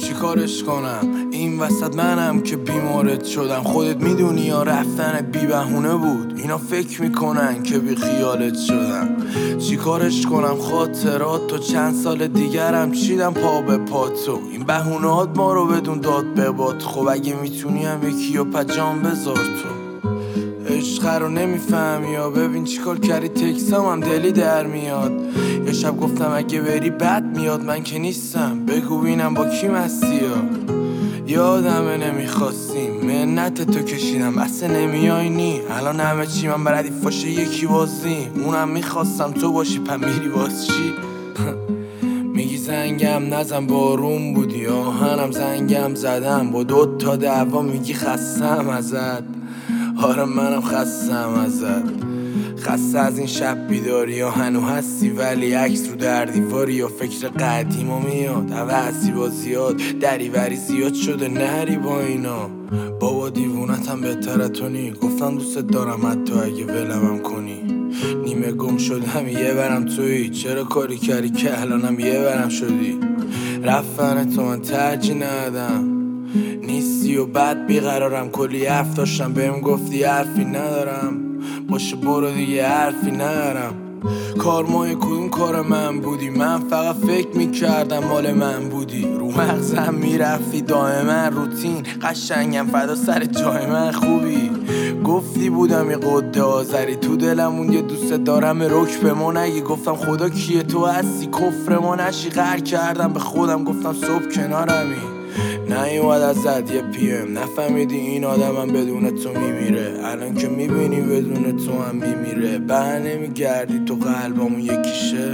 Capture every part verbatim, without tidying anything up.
چی کارش کنم؟ این وسط منم که بیمارت شدم. خودت میدونی یا رفتن بی بهونه بود. اینا فکر میکنن که بی خیالت شدم. چی کارش کنم؟ خاطرات تو چند سال دیگرم چیدم پا به پا تو. این بهونهات ما رو بدون داد بباد. خب اگه میتونی هم یکی و پجام بذار تو. عشق رو نمیفهمی یا ببین چیکار کردی تکسام هم دلی در میاد. یه شب گفتم اگه بری بد میاد. من که نیستم بگو بینم با کی مستی یا یادمه نمیخواستیم منت تو کشیدم بس نمیای نی. الان همه چی من بردی فاشه یکی بازی. اونم میخواستم تو باشی پا میری باز چی؟ میگی زنگم نزن بارون بودی آهنم زنگم زدم با دو تا دعوا. میگی خستم ازت. آره منم خستم ازت. خسته از این شب بیداری یا هنو هستی ولی عکس رو در دیواری یا فکر قدیما میاد. حوثی با زیاد دریوری زیاد شده نری با اینا. بابا دیوونتم بهتره تو نی. گفتم دوست دارم حتی اگه ولمم کنی. نیمه گم شدم یه برم تویی. چرا کاری کردی که الانم یه برم شدی؟ رفتن تو من ترجیح ندم نیستی و بعد بیقرارم. کلی حرف داشتم بهم گفتی حرفی ندارم. باشه برو دیگه حرفی ندارم. کارمای کدوم کار من بودی؟ من فقط فکر میکردم مال من بودی. رو مغزم میرفتی دائما روتین. قشنگم فدا سر جای من خوبی. گفتی بودم یه قده آذری تو دلمون یه دوست دارم رک به ما نگی. گفتم خدا کیه تو هستی کفر ما نشی. غر کردم به خودم گفتم صبح کنارمی. نیومد ازت یه پی ام نفهمیدی این آدمم بدون تو میمیره. الان که میبینی بدون تو هم میمیره. بر نمیگردی تو قلبمون یکیشه.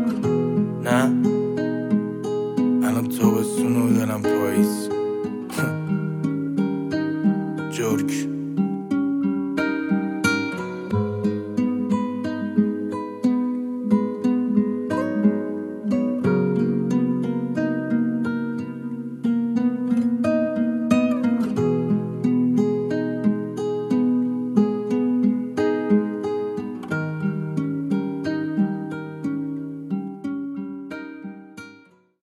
نه الان تو بستون و دلم پاییز. جرک